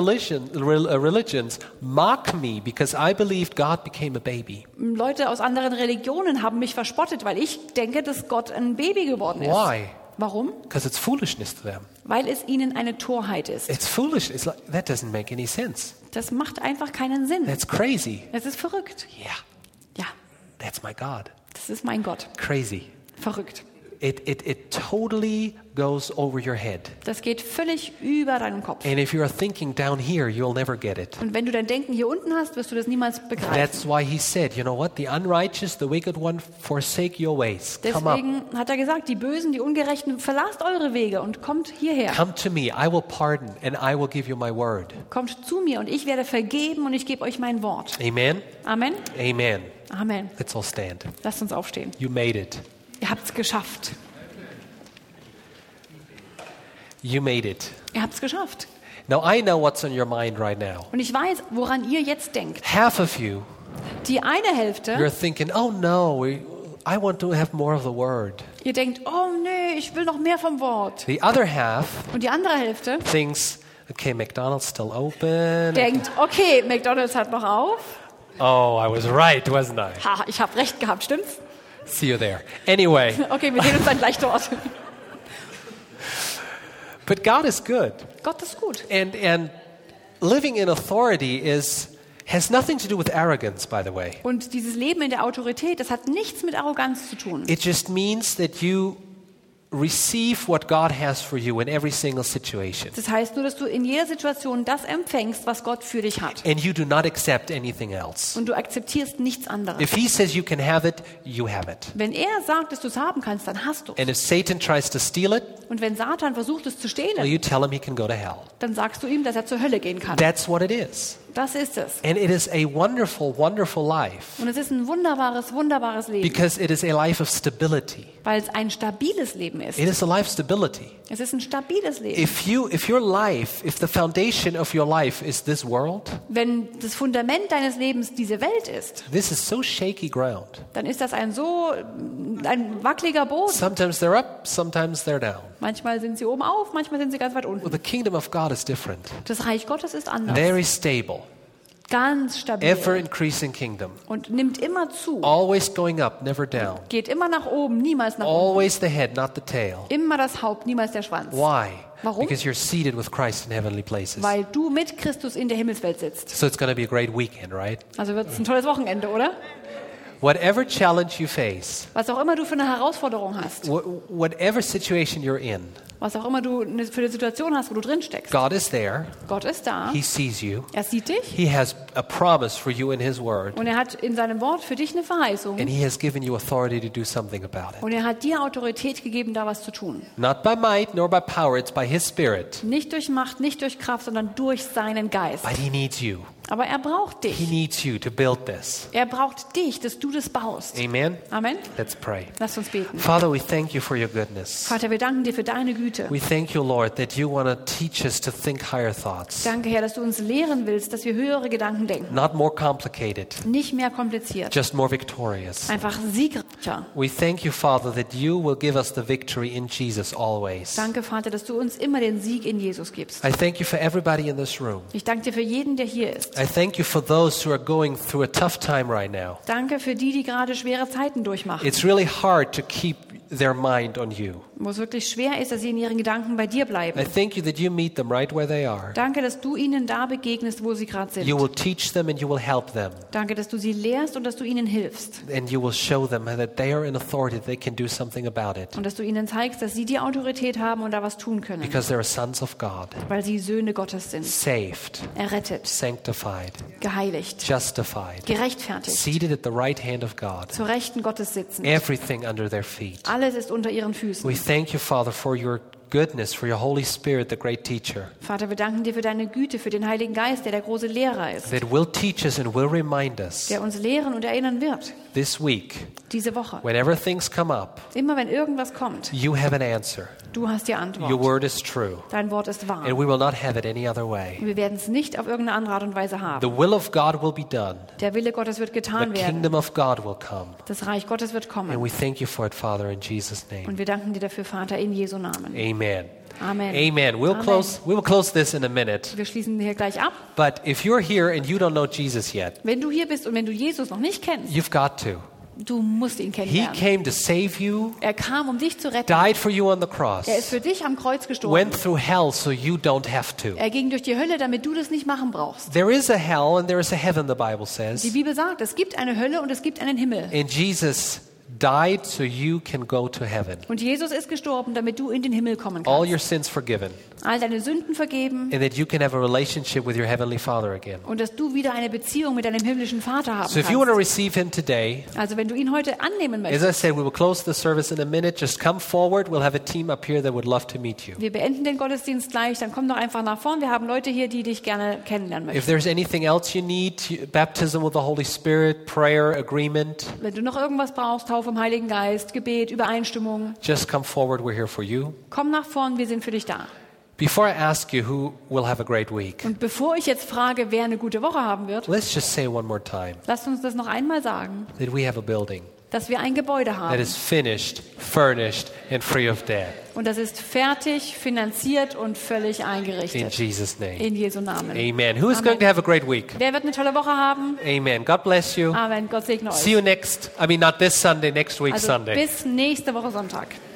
religions mock me because I believed God became a baby. Leute aus anderen Religionen haben mich verspottet, weil ich denke, dass Gott ein Baby geworden ist. Why? Warum? Because it's foolishness to them. Weil es ihnen eine Torheit ist. It's foolish. It's like, that doesn't make any sense. Das macht einfach keinen Sinn. That's crazy. Es ist verrückt. Yeah, Ja, that's my God. das ist mein Gott. Crazy. Verrückt. It totally goes over your head. Das geht völlig über deinen Kopf. And if you're thinking down here, you'll never get it. Und wenn du dein Denken hier unten hast, wirst du das niemals begreifen. That's why he said, you know what? The unrighteous, the wicked one, forsake your ways. Come up. Deswegen hat er gesagt, die Bösen, die Ungerechten, verlasst eure Wege und kommt hierher. Come to me. I will pardon and I will give you my word. Kommt zu mir und ich werde vergeben und ich gebe euch mein Wort. Amen? Amen. Amen. Amen. Let's all stand. Lasst uns aufstehen. You made it. Ihr habt es geschafft. You made it. Ihr habt es geschafft. Now I know what's on your mind right now. Und ich weiß, woran ihr jetzt denkt. Half of you, Die eine Hälfte, you're thinking, oh no, I want to have more of the word. ihr denkt, oh nee, ich will noch mehr vom Wort. The other half Und die andere Hälfte thinks, okay, McDonald's still open. denkt, okay, McDonald's hat noch auf. Oh, I was right, wasn't I? Ha, ich habe recht gehabt, stimmt's? See you there. Anyway, Okay, wir sehen uns dann gleich dort. but God is good. Gott ist gut. And living in authority is has nothing to do with arrogance, by the way. Und dieses Leben in der Autorität, das hat nichts mit Arroganz zu tun. It just means that you receive what God has for you in every single situation. Das heißt nur, dass du in jeder Situation das empfängst, was Gott für dich hat. And you do not accept anything else. Und du akzeptierst nichts anderes. If he says you can have it, you have it. Wenn er sagt, dass du es haben kannst, dann hast du es. And if Satan tries to steal it, Und wenn Satan versucht, es zu well, stehlen, you tell him he can go to hell. dann sagst du ihm, dass er zur Hölle gehen kann. That's what it is. Das ist es. And it is a wonderful, wonderful life Und es ist ein wunderbares, wunderbares Leben, because it is a life of stability. weil es ein stabiles Leben ist. It is a life of stability. Es ist ein stabiles Leben. If the foundation of your life is this world, Wenn das Fundament deines Lebens diese Welt ist, this is so shaky ground. dann ist das ein wackeliger Boden. Sometimes they're up, sometimes they're down. Manchmal sind sie oben auf, manchmal sind sie ganz weit Well, unten. the kingdom of God is different. Das Reich Gottes ist anders. Very stable, Ganz stabil. ever increasing kingdom. Und nimmt immer zu. Always going up, never down. Geht immer nach oben, niemals nach unten. Always the head, not the tail. Immer das Haupt, niemals der Schwanz. Why? Warum? Because you're seated with Christ in heavenly places. Weil du mit Christus in der Himmelswelt sitzt. So it's going to be a great weekend, right? Also wird es ein tolles Wochenende, oder? Whatever challenge you face, Was auch immer du für eine Herausforderung hast. whatever situation you're in, Was auch immer du für eine Situation hast, wo du drin steckst. God is there. Gott ist da. He sees you. Er sieht dich. He has a promise for you in His Word. Und er hat in seinem Wort für dich eine Verheißung. And He has given you authority to do something about it. Und er hat dir Autorität gegeben, da was zu tun. Not by might nor by power, it's by His Spirit. Nicht durch Macht, nicht durch Kraft, sondern durch seinen Geist. But He needs you. Aber er braucht He dich. needs you to build this. Er braucht dich, dass du das baust. Amen? Amen. Let's pray. Lass uns beten. Father, we thank you for your goodness. Vater, wir danken dir für deine Güte. We thank you, Lord, that you want to teach us to think higher thoughts. Danke, Herr, dass du uns lehren willst, dass wir höhere Gedanken denken. Not more complicated, Nicht mehr kompliziert. just more victorious. Einfach siegreicher. We thank you, Father, that you will give us the victory in Jesus always. Danke, Vater, dass du uns immer den Sieg in Jesus gibst. I thank you for everybody in this room. Ich danke dir für jeden, der hier ist. I thank you for those who are going through a tough time right now. Danke für die, die gerade schwere Zeiten durchmachen. It's really hard to keep their mind on you. Wo es wirklich schwer ist, dass sie in ihren Gedanken bei dir bleiben. I thank you that you meet them right where they are. Danke, dass du ihnen da begegnest, wo sie gerade sind. You will teach them and you will help them. Danke, dass du sie lehrst und dass du ihnen hilfst. And you will show them that they are in authority, that they can do something about it. Und dass du ihnen zeigst, dass sie die Autorität haben und da was tun können. Because they are sons of God, Weil sie Söhne Gottes sind. saved, Errettet, sanctified, geheiligt, justified, gerechtfertigt, seated at the right hand of God, zur Rechten Gottes sitzen. everything under their feet. Alles ist unter ihren Füßen. We thank you, Father, for your goodness, for your Holy Spirit, the great teacher, Vater, wir danken dir für deine Güte, für den Heiligen Geist, der große Lehrer ist, that will teach us and will remind us der uns lehren und erinnern wird. this week, Diese Woche. whenever things come up, Immer wenn irgendwas kommt, you have an answer. du hast die Your Antwort. word is true, Dein Wort ist wahr. and we will not have it any other way. Wir werden es nicht auf irgendeine andere Art und Weise haben. The will of God will be done. Der Wille Gottes wird The getan werden. kingdom of God will come. Das Reich Gottes wird And kommen. we thank you for it, Father, in Jesus' name. Und wir danken dir dafür, Vater, in Jesu Namen. Amen. Amen. Amen. We will close this in a minute. Wir schließen hier gleich ab. But if you're here and you don't know Jesus yet, Wenn du hier bist und wenn du Jesus noch nicht kennst, you've got to. du musst ihn He kennenlernen. came to save you, Er kam, um dich zu retten. died for you on the cross, Er ist für dich am Kreuz gestorben. went through hell so you don't have to. Er ging durch die Hölle, damit du das nicht machen brauchst. There is a hell and there is a heaven, the Bible Die says. Bibel sagt, es gibt eine Hölle und es gibt einen Himmel. And Jesus died so you can go to heaven. Und Jesus ist gestorben, damit du in den Himmel kommen All kannst. your sins forgiven, All deine Sünden vergeben and that you can have a relationship with your heavenly Father again. und dass du wieder eine Beziehung mit deinem himmlischen Vater haben So if you want to kannst. receive him today, Also wenn du ihn heute annehmen as möchtest. I said, we will close the service in a minute. Just come forward. We'll have a team up here that would love to meet you. Wir beenden den Gottesdienst gleich, dann komm doch einfach nach vorn. Wir haben Leute hier, die dich gerne kennenlernen If möchten. there's anything else you need, baptism with the Holy Spirit, prayer, agreement, Wenn du noch irgendwas brauchst, Taufe im Heiligen Geist, Gebet, Übereinstimmung, just come forward. We're here for you. komm nach vorn, wir sind für dich da. Before I ask you who will have a great week, Und bevor ich jetzt frage, wer eine gute Woche haben wird, let's just say one more time lasst uns das noch einmal sagen, that we have a building dass wir ein Gebäude that haben. is finished, furnished, and free of debt. Und das ist fertig, finanziert und völlig In eingerichtet. Jesus' name. In Jesu Namen. Amen. Who is Amen. going to have a great week? Wer wird eine tolle Woche haben? Amen. God bless you. Amen. Gott segne See euch. you not this Sunday, next week Also Sunday. bis nächste Woche Sonntag.